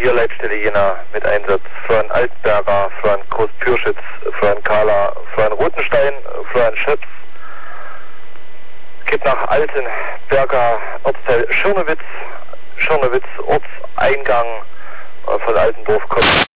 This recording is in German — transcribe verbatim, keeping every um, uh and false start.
hier Leitstelle Jena mit Einsatz. Florian Altberger, Florian Groß-Pürschitz, Florian Kahler, Florian Rotenstein, Florian Schöps. Geht nach Altenberger, Ortsteil Schirnewitz, Schirnewitz, Ortseingang von Altendorf kommt.